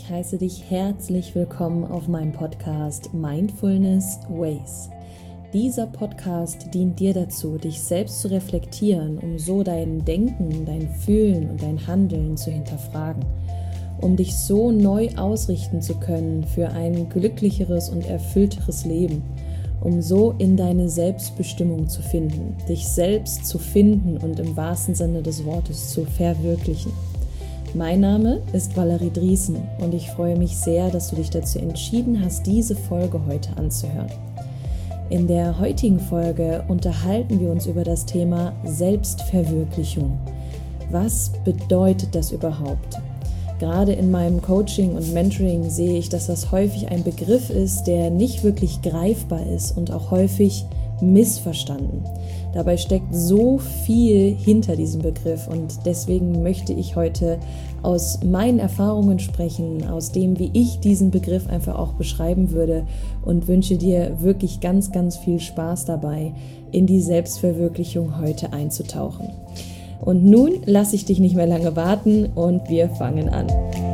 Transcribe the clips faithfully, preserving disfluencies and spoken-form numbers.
Ich heiße dich herzlich willkommen auf meinem Podcast Mindfulness Ways. Dieser Podcast dient dir dazu, dich selbst zu reflektieren, um so dein Denken, dein Fühlen und dein Handeln zu hinterfragen, um dich so neu ausrichten zu können für ein glücklicheres und erfüllteres Leben, um so in deine Selbstbestimmung zu finden, dich selbst zu finden und im wahrsten Sinne des Wortes zu verwirklichen. Mein Name ist Valerie Driesen und ich freue mich sehr, dass du dich dazu entschieden hast, diese Folge heute anzuhören. In der heutigen Folge unterhalten wir uns über das Thema Selbstverwirklichung. Was bedeutet das überhaupt? Gerade in meinem Coaching und Mentoring sehe ich, dass das häufig ein Begriff ist, der nicht wirklich greifbar ist und auch häufig missverstanden. Dabei steckt so viel hinter diesem Begriff und deswegen möchte ich heute aus meinen Erfahrungen sprechen, aus dem, wie ich diesen Begriff einfach auch beschreiben würde und wünsche dir wirklich ganz, ganz viel Spaß dabei, in die Selbstverwirklichung heute einzutauchen. Und nun lasse ich dich nicht mehr lange warten und wir fangen an.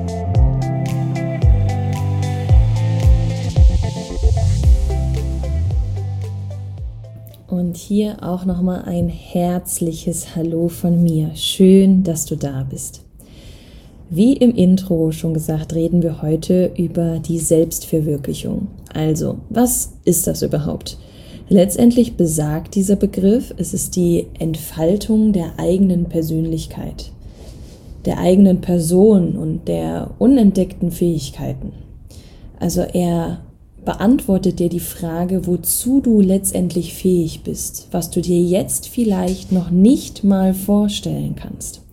Und hier auch nochmal ein herzliches Hallo von mir. Schön, dass du da bist. Wie im Intro schon gesagt, reden wir heute über die Selbstverwirklichung. Also, was ist das überhaupt? Letztendlich besagt dieser Begriff, es ist die Entfaltung der eigenen Persönlichkeit, der eigenen Person und der unentdeckten Fähigkeiten. Also er beantwortet dir die Frage, wozu du letztendlich fähig bist, was du dir jetzt vielleicht noch nicht mal vorstellen kannst.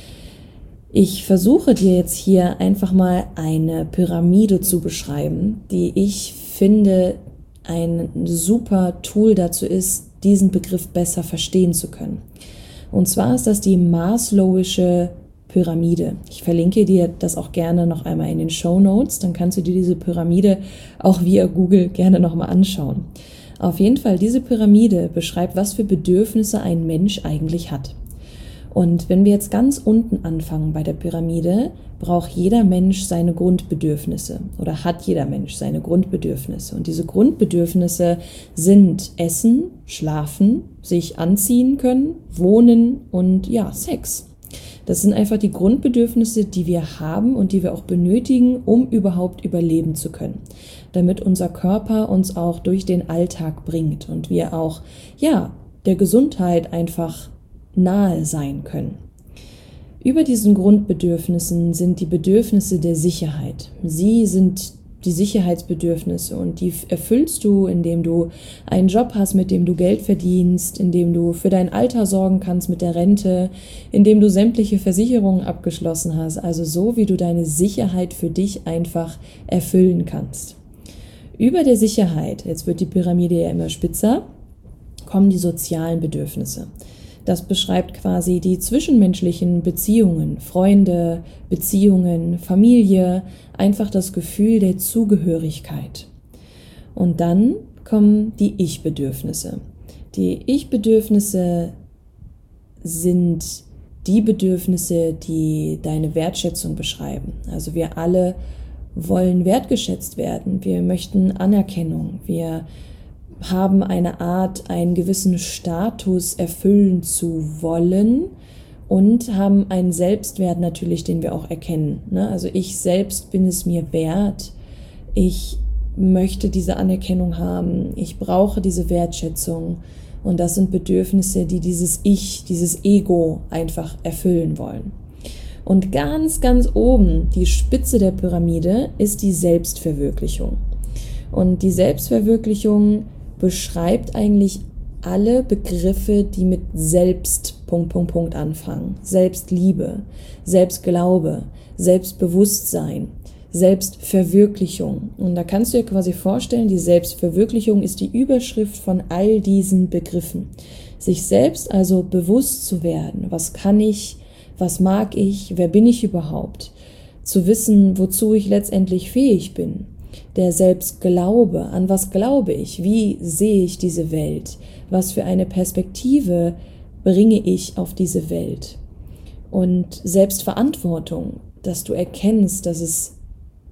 Ich versuche dir jetzt hier einfach mal eine Pyramide zu beschreiben, die ich finde ein super Tool dazu ist, diesen Begriff besser verstehen zu können. Und zwar ist das die Maslow'sche Pyramide. Ich verlinke dir das auch gerne noch einmal in den Shownotes, dann kannst du dir diese Pyramide auch via Google gerne nochmal anschauen. Auf jeden Fall, diese Pyramide beschreibt, was für Bedürfnisse ein Mensch eigentlich hat. Und wenn wir jetzt ganz unten anfangen bei der Pyramide, braucht jeder Mensch seine Grundbedürfnisse oder hat jeder Mensch seine Grundbedürfnisse. Und diese Grundbedürfnisse sind Essen, Schlafen, sich anziehen können, Wohnen und ja, Sex. Das sind einfach die Grundbedürfnisse, die wir haben und die wir auch benötigen, um überhaupt überleben zu können. Damit unser Körper uns auch durch den Alltag bringt und wir auch, ja, der Gesundheit einfach nahe sein können. Über diesen Grundbedürfnissen sind die Bedürfnisse der Sicherheit. Sie sind die Sicherheitsbedürfnisse und die erfüllst du, indem du einen Job hast, mit dem du Geld verdienst, indem du für dein Alter sorgen kannst mit der Rente, indem du sämtliche Versicherungen abgeschlossen hast, also so, wie du deine Sicherheit für dich einfach erfüllen kannst. Über der Sicherheit, jetzt wird die Pyramide ja immer spitzer, kommen die sozialen Bedürfnisse. Das beschreibt quasi die zwischenmenschlichen Beziehungen, Freunde, Beziehungen, Familie, einfach das Gefühl der Zugehörigkeit. Und dann kommen die Ich-Bedürfnisse. Die Ich-Bedürfnisse sind die Bedürfnisse, die deine Wertschätzung beschreiben. Also wir alle wollen wertgeschätzt werden, wir möchten Anerkennung, wir haben eine Art, einen gewissen Status erfüllen zu wollen und haben einen Selbstwert natürlich, den wir auch erkennen. Also ich selbst bin es mir wert, ich möchte diese Anerkennung haben, ich brauche diese Wertschätzung und das sind Bedürfnisse, die dieses Ich, dieses Ego einfach erfüllen wollen. Und ganz, ganz oben, die Spitze der Pyramide, ist die Selbstverwirklichung. Und die Selbstverwirklichung beschreibt eigentlich alle Begriffe, die mit Selbst, Punkt, Punkt, Punkt anfangen. Selbstliebe, Selbstglaube, Selbstbewusstsein, Selbstverwirklichung. Und da kannst du dir quasi vorstellen, die Selbstverwirklichung ist die Überschrift von all diesen Begriffen. Sich selbst also bewusst zu werden, was kann ich, was mag ich, wer bin ich überhaupt? Zu wissen, wozu ich letztendlich fähig bin. Der Selbstglaube, an was glaube ich, wie sehe ich diese Welt, was für eine Perspektive bringe ich auf diese Welt. Und Selbstverantwortung, dass du erkennst, dass es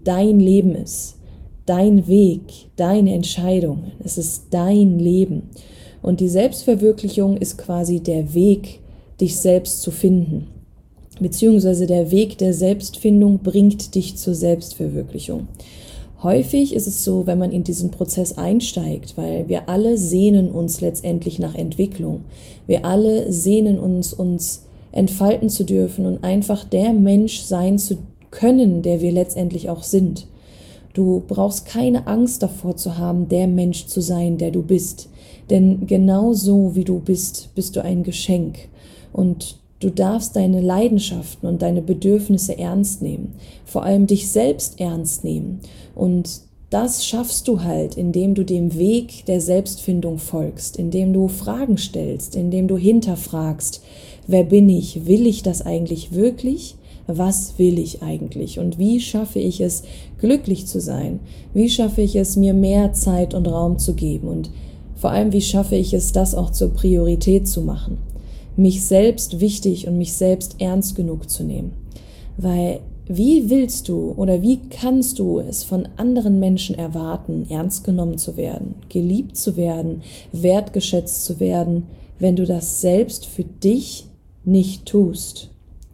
dein Leben ist, dein Weg, deine Entscheidungen. Es ist dein Leben. Und die Selbstverwirklichung ist quasi der Weg, dich selbst zu finden. Beziehungsweise der Weg der Selbstfindung bringt dich zur Selbstverwirklichung. Häufig ist es so, wenn man in diesen Prozess einsteigt, weil wir alle sehnen uns letztendlich nach Entwicklung. Wir alle sehnen uns, uns entfalten zu dürfen und einfach der Mensch sein zu können, der wir letztendlich auch sind. Du brauchst keine Angst davor zu haben, der Mensch zu sein, der du bist. Denn genau so wie du bist, bist du ein Geschenk. Und du darfst deine Leidenschaften und deine Bedürfnisse ernst nehmen. Vor allem dich selbst ernst nehmen. Und das schaffst du halt, indem du dem Weg der Selbstfindung folgst, indem du Fragen stellst, indem du hinterfragst, wer bin ich? Will ich das eigentlich wirklich? Was will ich eigentlich? Und wie schaffe ich es, glücklich zu sein? Wie schaffe ich es, mir mehr Zeit und Raum zu geben? Und vor allem, wie schaffe ich es, das auch zur Priorität zu machen? Mich selbst wichtig und mich selbst ernst genug zu nehmen. Weil wie willst du oder wie kannst du es von anderen Menschen erwarten, ernst genommen zu werden, geliebt zu werden, wertgeschätzt zu werden, wenn du das selbst für dich nicht tust?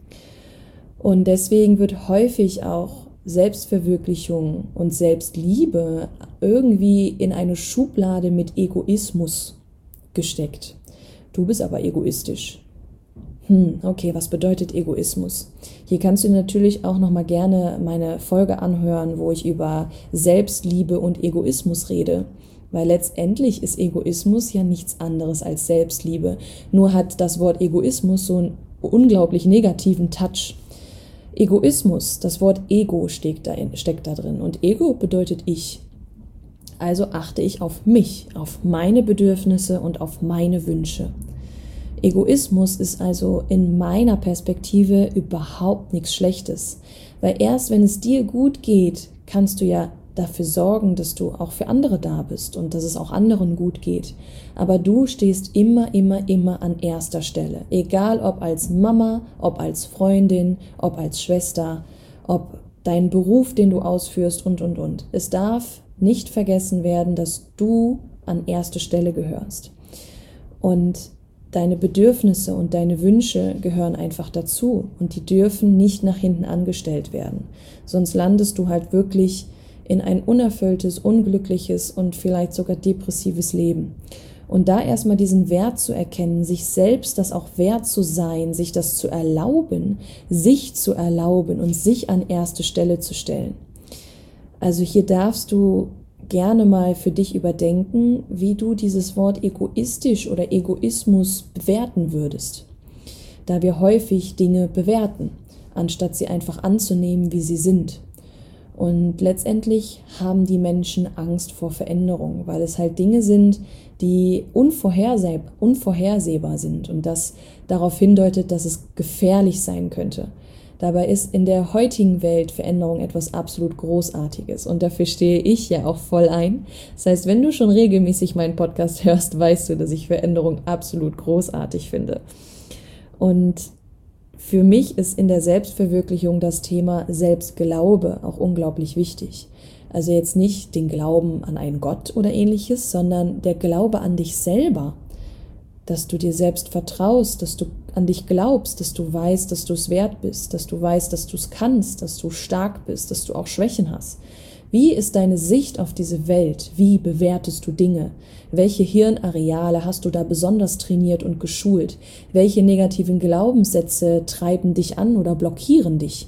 Und deswegen wird häufig auch Selbstverwirklichung und Selbstliebe irgendwie in eine Schublade mit Egoismus gesteckt. Du bist aber egoistisch. Hm, okay, was bedeutet Egoismus? Hier kannst du natürlich auch nochmal gerne meine Folge anhören, wo ich über Selbstliebe und Egoismus rede. Weil letztendlich ist Egoismus ja nichts anderes als Selbstliebe. Nur hat das Wort Egoismus so einen unglaublich negativen Touch. Egoismus, das Wort Ego steckt da, in, steckt da drin. Und Ego bedeutet ich. Also achte ich auf mich, auf meine Bedürfnisse und auf meine Wünsche. Egoismus ist also in meiner Perspektive überhaupt nichts Schlechtes. Weil erst wenn es dir gut geht, kannst du ja dafür sorgen, dass du auch für andere da bist und dass es auch anderen gut geht. Aber du stehst immer, immer, immer an erster Stelle. Egal ob als Mama, ob als Freundin, ob als Schwester, ob dein Beruf, den du ausführst und, und, und. Es darf nicht vergessen werden, dass du an erste Stelle gehörst. Und deine Bedürfnisse und deine Wünsche gehören einfach dazu und die dürfen nicht nach hinten angestellt werden. Sonst landest du halt wirklich in ein unerfülltes, unglückliches und vielleicht sogar depressives Leben. Und da erstmal diesen Wert zu erkennen, sich selbst das auch wert zu sein, sich das zu erlauben, sich zu erlauben und sich an erste Stelle zu stellen. Also hier darfst du gerne mal für dich überdenken, wie du dieses Wort egoistisch oder Egoismus bewerten würdest. Da wir häufig Dinge bewerten, anstatt sie einfach anzunehmen, wie sie sind. Und letztendlich haben die Menschen Angst vor Veränderung, weil es halt Dinge sind, die unvorhersehbar, unvorhersehbar sind und das darauf hindeutet, dass es gefährlich sein könnte. Dabei ist in der heutigen Welt Veränderung etwas absolut Großartiges und dafür stehe ich ja auch voll ein. Das heißt, wenn du schon regelmäßig meinen Podcast hörst, weißt du, dass ich Veränderung absolut großartig finde. Und für mich ist in der Selbstverwirklichung das Thema Selbstglaube auch unglaublich wichtig. Also jetzt nicht den Glauben an einen Gott oder ähnliches, sondern der Glaube an dich selber, dass du dir selbst vertraust, dass du an dich glaubst, dass du weißt, dass du es wert bist, dass du weißt, dass du es kannst, dass du stark bist, dass du auch Schwächen hast. Wie ist deine Sicht auf diese Welt? Wie bewertest du Dinge? Welche Hirnareale hast du da besonders trainiert und geschult? Welche negativen Glaubenssätze treiben dich an oder blockieren dich?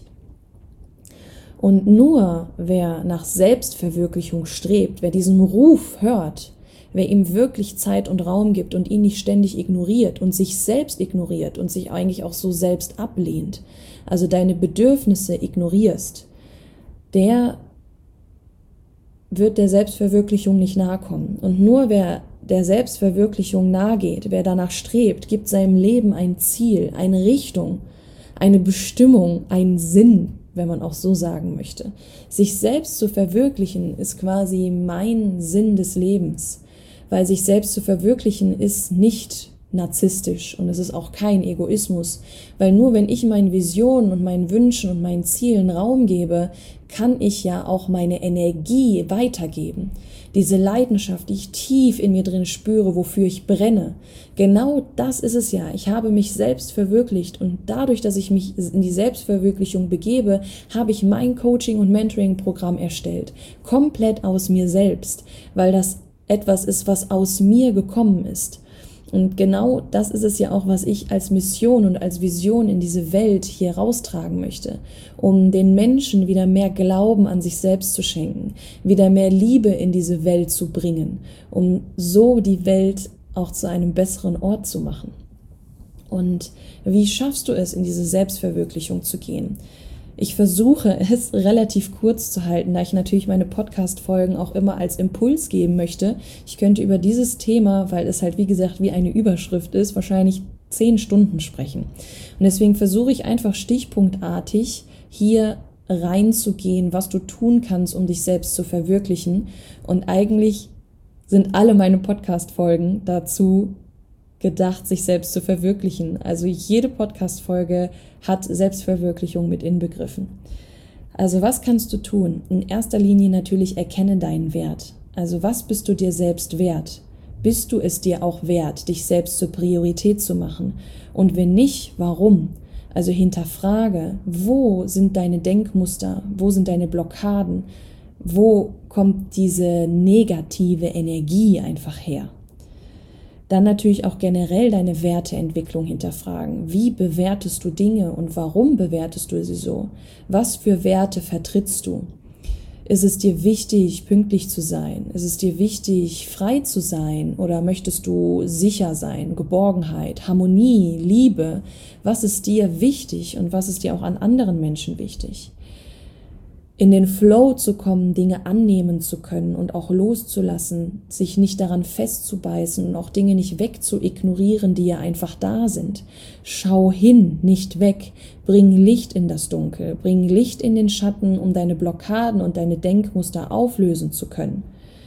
Und nur wer nach Selbstverwirklichung strebt, wer diesen Ruf hört, wer ihm wirklich Zeit und Raum gibt und ihn nicht ständig ignoriert und sich selbst ignoriert und sich eigentlich auch so selbst ablehnt, also deine Bedürfnisse ignorierst, der wird der Selbstverwirklichung nicht nahe kommen. Und nur wer der Selbstverwirklichung nahe geht, wer danach strebt, gibt seinem Leben ein Ziel, eine Richtung, eine Bestimmung, einen Sinn, wenn man auch so sagen möchte. Sich selbst zu verwirklichen ist quasi mein Sinn des Lebens, weil sich selbst zu verwirklichen ist nicht narzisstisch und es ist auch kein Egoismus, weil nur wenn ich meinen Visionen und meinen Wünschen und meinen Zielen Raum gebe, kann ich ja auch meine Energie weitergeben. Diese Leidenschaft, die ich tief in mir drin spüre, wofür ich brenne. Genau das ist es ja. Ich habe mich selbst verwirklicht und dadurch, dass ich mich in die Selbstverwirklichung begebe, habe ich mein Coaching- und Mentoring-Programm erstellt. Komplett aus mir selbst, weil das etwas ist, was aus mir gekommen ist. Und genau das ist es ja auch, was ich als Mission und als Vision in diese Welt hier raustragen möchte, um den Menschen wieder mehr Glauben an sich selbst zu schenken, wieder mehr Liebe in diese Welt zu bringen, um so die Welt auch zu einem besseren Ort zu machen. Und wie schaffst du es, in diese Selbstverwirklichung zu gehen? Ich versuche es relativ kurz zu halten, da ich natürlich meine Podcast-Folgen auch immer als Impuls geben möchte. Ich könnte über dieses Thema, weil es halt wie gesagt wie eine Überschrift ist, wahrscheinlich zehn Stunden sprechen. Und deswegen versuche ich einfach stichpunktartig hier reinzugehen, was du tun kannst, um dich selbst zu verwirklichen. Und eigentlich sind alle meine Podcast-Folgen dazu gedacht, sich selbst zu verwirklichen. Also jede Podcast-Folge hat Selbstverwirklichung mit inbegriffen. Also was kannst du tun? In erster Linie natürlich erkenne deinen Wert. Also was bist du dir selbst wert? Bist du es dir auch wert, dich selbst zur Priorität zu machen? Und wenn nicht, warum? Also hinterfrage, wo sind deine Denkmuster? Wo sind deine Blockaden? Wo kommt diese negative Energie einfach her? Dann natürlich auch generell deine Werteentwicklung hinterfragen. Wie bewertest du Dinge und warum bewertest du sie so? Was für Werte vertrittst du? Ist es dir wichtig, pünktlich zu sein? Ist es dir wichtig, frei zu sein? Oder möchtest du sicher sein? Geborgenheit, Harmonie, Liebe? Was ist dir wichtig und was ist dir auch an anderen Menschen wichtig? In den Flow zu kommen, Dinge annehmen zu können und auch loszulassen, sich nicht daran festzubeißen und auch Dinge nicht wegzuignorieren, die ja einfach da sind. Schau hin, nicht weg. Bring Licht in das Dunkel, bring Licht in den Schatten, um deine Blockaden und deine Denkmuster auflösen zu können.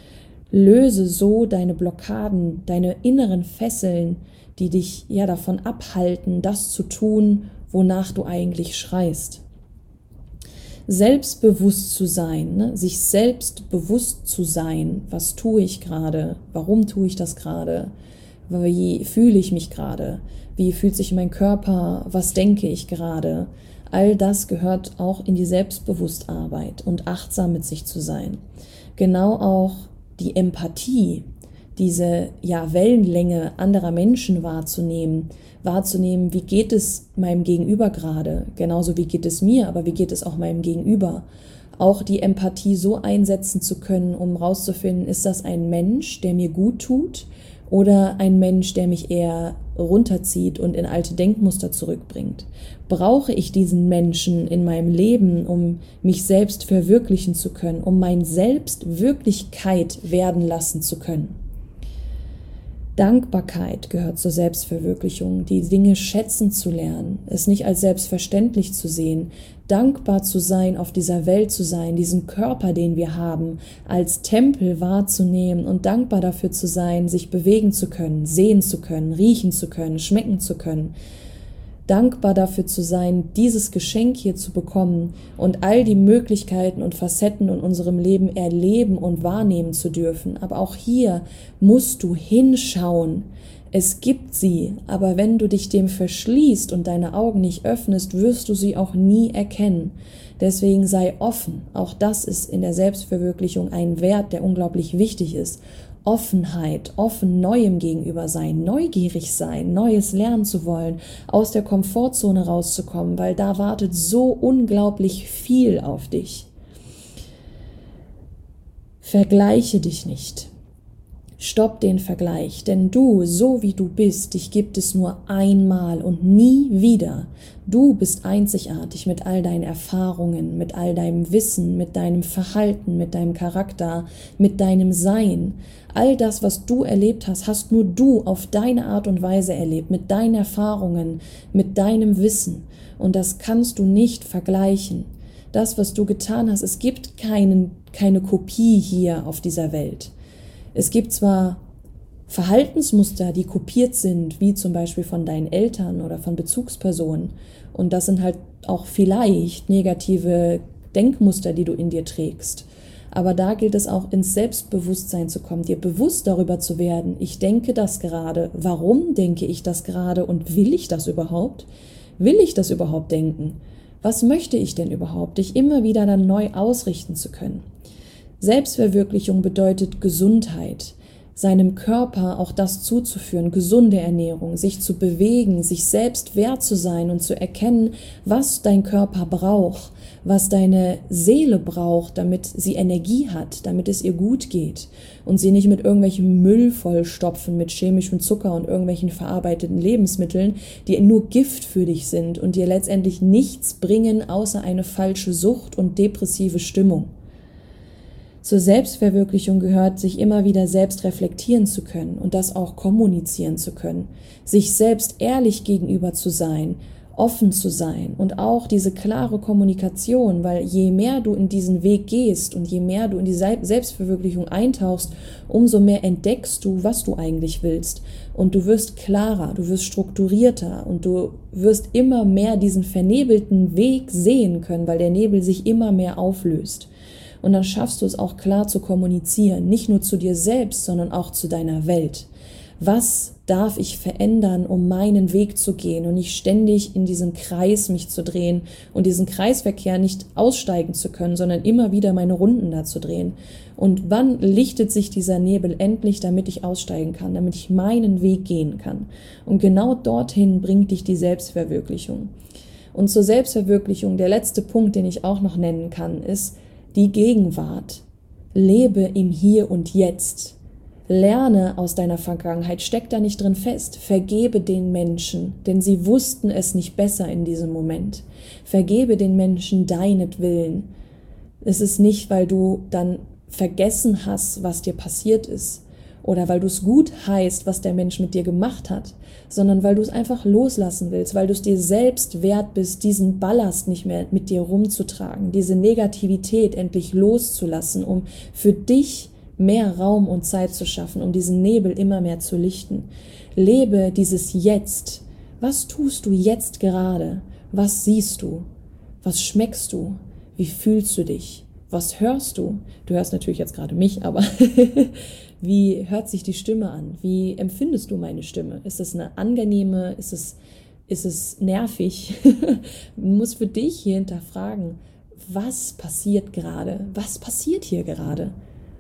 Löse so deine Blockaden, deine inneren Fesseln, die dich ja davon abhalten, das zu tun, wonach du eigentlich schreist. Selbstbewusst zu sein, ne? Sich selbst bewusst zu sein, was tue ich gerade, warum tue ich das gerade, wie fühle ich mich gerade, wie fühlt sich mein Körper, was denke ich gerade. All das gehört auch in die Selbstbewusstarbeit und achtsam mit sich zu sein. Genau auch die Empathie, diese ja, Wellenlänge anderer Menschen wahrzunehmen, wahrzunehmen, wie geht es meinem Gegenüber gerade, genauso wie geht es mir, aber wie geht es auch meinem Gegenüber. Auch die Empathie so einsetzen zu können, um rauszufinden, ist das ein Mensch, der mir gut tut oder ein Mensch, der mich eher runterzieht und in alte Denkmuster zurückbringt. Brauche ich diesen Menschen in meinem Leben, um mich selbst verwirklichen zu können, um mein Selbst Wirklichkeit werden lassen zu können? Dankbarkeit gehört zur Selbstverwirklichung, die Dinge schätzen zu lernen, es nicht als selbstverständlich zu sehen, dankbar zu sein, auf dieser Welt zu sein, diesen Körper, den wir haben, als Tempel wahrzunehmen und dankbar dafür zu sein, sich bewegen zu können, sehen zu können, riechen zu können, schmecken zu können. Dankbar dafür zu sein, dieses Geschenk hier zu bekommen und all die Möglichkeiten und Facetten in unserem Leben erleben und wahrnehmen zu dürfen. Aber auch hier musst du hinschauen. Es gibt sie, aber wenn du dich dem verschließt und deine Augen nicht öffnest, wirst du sie auch nie erkennen. Deswegen sei offen. Auch das ist in der Selbstverwirklichung ein Wert, der unglaublich wichtig ist. Offenheit, offen Neuem gegenüber sein, neugierig sein, Neues lernen zu wollen, aus der Komfortzone rauszukommen, weil da wartet so unglaublich viel auf dich. Vergleiche dich nicht. Stopp den Vergleich, denn du, so wie du bist, dich gibt es nur einmal und nie wieder. Du bist einzigartig mit all deinen Erfahrungen, mit all deinem Wissen, mit deinem Verhalten, mit deinem Charakter, mit deinem Sein. All das, was du erlebt hast, hast nur du auf deine Art und Weise erlebt, mit deinen Erfahrungen, mit deinem Wissen. Und das kannst du nicht vergleichen. Das, was du getan hast, es gibt keinen, keine Kopie hier auf dieser Welt. Es gibt zwar Verhaltensmuster, die kopiert sind, wie zum Beispiel von deinen Eltern oder von Bezugspersonen. Und das sind halt auch vielleicht negative Denkmuster, die du in dir trägst. Aber da gilt es auch, ins Selbstbewusstsein zu kommen, dir bewusst darüber zu werden, ich denke das gerade, warum denke ich das gerade und will ich das überhaupt? Will ich das überhaupt denken? Was möchte ich denn überhaupt? Dich immer wieder dann neu ausrichten zu können. Selbstverwirklichung bedeutet Gesundheit, seinem Körper auch das zuzuführen, gesunde Ernährung, sich zu bewegen, sich selbst wert zu sein und zu erkennen, was dein Körper braucht, was deine Seele braucht, damit sie Energie hat, damit es ihr gut geht und sie nicht mit irgendwelchem Müll vollstopfen, mit chemischem Zucker und irgendwelchen verarbeiteten Lebensmitteln, die nur Gift für dich sind und dir letztendlich nichts bringen, außer eine falsche Sucht und depressive Stimmung. Zur Selbstverwirklichung gehört, sich immer wieder selbst reflektieren zu können und das auch kommunizieren zu können, sich selbst ehrlich gegenüber zu sein, offen zu sein und auch diese klare Kommunikation, weil je mehr du in diesen Weg gehst und je mehr du in die Selbstverwirklichung eintauchst, umso mehr entdeckst du, was du eigentlich willst und du wirst klarer, du wirst strukturierter und du wirst immer mehr diesen vernebelten Weg sehen können, weil der Nebel sich immer mehr auflöst. Und dann schaffst du es auch klar zu kommunizieren, nicht nur zu dir selbst, sondern auch zu deiner Welt. Was darf ich verändern, um meinen Weg zu gehen und nicht ständig in diesem Kreis mich zu drehen und diesen Kreisverkehr nicht aussteigen zu können, sondern immer wieder meine Runden da zu drehen. Und wann lichtet sich dieser Nebel endlich, damit ich aussteigen kann, damit ich meinen Weg gehen kann? Und genau dorthin bringt dich die Selbstverwirklichung. Und zur Selbstverwirklichung, der letzte Punkt, den ich auch noch nennen kann, ist die Gegenwart. Lebe im Hier und Jetzt. Lerne aus deiner Vergangenheit, steck da nicht drin fest. Vergebe den Menschen, denn sie wussten es nicht besser in diesem Moment. Vergebe den Menschen deinetwillen. Es ist nicht, weil du dann vergessen hast, was dir passiert ist oder weil du es gut heißt, was der Mensch mit dir gemacht hat, sondern weil du es einfach loslassen willst, weil du es dir selbst wert bist, diesen Ballast nicht mehr mit dir rumzutragen, diese Negativität endlich loszulassen, um für dich mehr Raum und Zeit zu schaffen, um diesen Nebel immer mehr zu lichten. Lebe dieses Jetzt. Was tust du jetzt gerade? Was siehst du? Was schmeckst du? Wie fühlst du dich? Was hörst du? Du hörst natürlich jetzt gerade mich, aber wie hört sich die Stimme an? Wie empfindest du meine Stimme? Ist es eine angenehme? Ist es, ist es nervig? Du musst für dich hier hinterfragen, was passiert gerade? Was passiert hier gerade?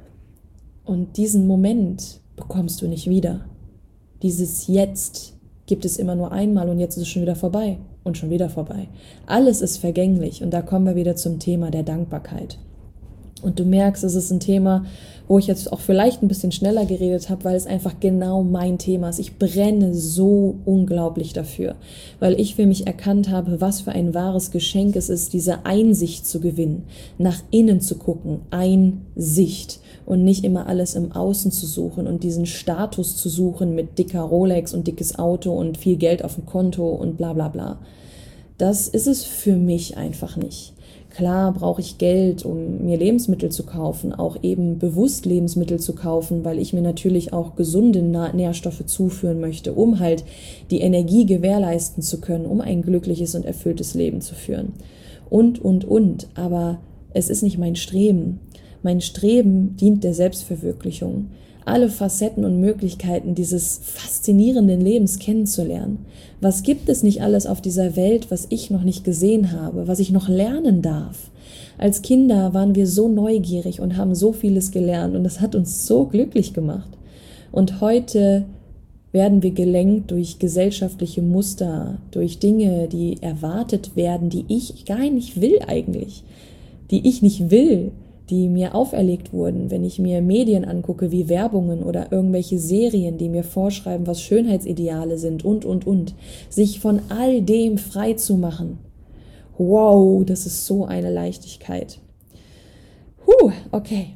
Und diesen Moment bekommst du nicht wieder. Dieses Jetzt gibt es immer nur einmal und jetzt ist es schon wieder vorbei und schon wieder vorbei. Alles ist vergänglich und da kommen wir wieder zum Thema der Dankbarkeit. Und du merkst, es ist ein Thema, wo ich jetzt auch vielleicht ein bisschen schneller geredet habe, weil es einfach genau mein Thema ist. Ich brenne so unglaublich dafür, weil ich für mich erkannt habe, was für ein wahres Geschenk es ist, diese Einsicht zu gewinnen, nach innen zu gucken, Einsicht und nicht immer alles im Außen zu suchen und diesen Status zu suchen mit dicker Rolex und dickes Auto und viel Geld auf dem Konto und bla bla bla. Das ist es für mich einfach nicht. Klar brauche ich Geld, um mir Lebensmittel zu kaufen, auch eben bewusst Lebensmittel zu kaufen, weil ich mir natürlich auch gesunde Nährstoffe zuführen möchte, um halt die Energie gewährleisten zu können, um ein glückliches und erfülltes Leben zu führen. Und, und, und. Aber es ist nicht mein Streben. Mein Streben dient der Selbstverwirklichung. Alle Facetten und Möglichkeiten dieses faszinierenden Lebens kennenzulernen. Was gibt es nicht alles auf dieser Welt, was ich noch nicht gesehen habe, was ich noch lernen darf? Als Kinder waren wir so neugierig und haben so vieles gelernt und das hat uns so glücklich gemacht. Und heute werden wir gelenkt durch gesellschaftliche Muster, durch Dinge, die erwartet werden, die ich gar nicht will eigentlich, die ich nicht will, die mir auferlegt wurden, wenn ich mir Medien angucke wie Werbungen oder irgendwelche Serien, die mir vorschreiben, was Schönheitsideale sind und, und, und. Sich von all dem frei zu machen. Wow, das ist so eine Leichtigkeit. Huh, okay.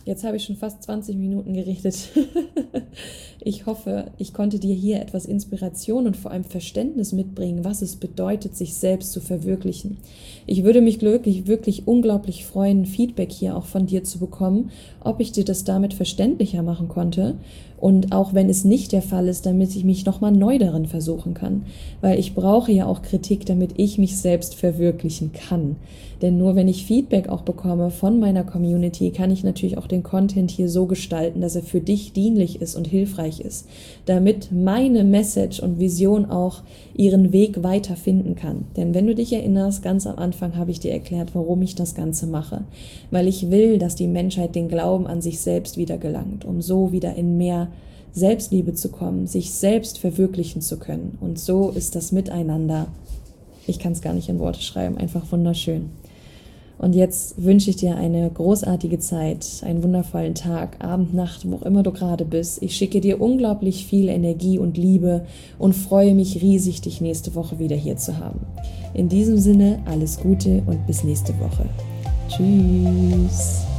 jetzt habe ich schon fast zwanzig Minuten geredet. Ich hoffe, ich konnte dir hier etwas Inspiration und vor allem Verständnis mitbringen, was es bedeutet, sich selbst zu verwirklichen. Ich würde mich wirklich, wirklich unglaublich freuen, Feedback hier auch von dir zu bekommen, ob ich dir das damit verständlicher machen konnte. Und auch wenn es nicht der Fall ist, damit ich mich nochmal neu darin versuchen kann. Weil ich brauche ja auch Kritik, damit ich mich selbst verwirklichen kann. Denn nur wenn ich Feedback auch bekomme von meiner Community, kann ich natürlich auch den Content hier so gestalten, dass er für dich dienlich ist und hilfreich ist. Damit meine Message und Vision auch ihren Weg weiterfinden kann. Denn wenn du dich erinnerst, ganz am Anfang habe ich dir erklärt, warum ich das Ganze mache. Weil ich will, dass die Menschheit den Glauben an sich selbst wieder gelangt, um so wieder in mehr Selbstliebe zu kommen, sich selbst verwirklichen zu können. Und so ist das Miteinander, ich kann es gar nicht in Worte schreiben, einfach wunderschön. Und jetzt wünsche ich dir eine großartige Zeit, einen wundervollen Tag, Abend, Nacht, wo auch immer du gerade bist. Ich schicke dir unglaublich viel Energie und Liebe und freue mich riesig, dich nächste Woche wieder hier zu haben. In diesem Sinne, alles Gute und bis nächste Woche. Tschüss.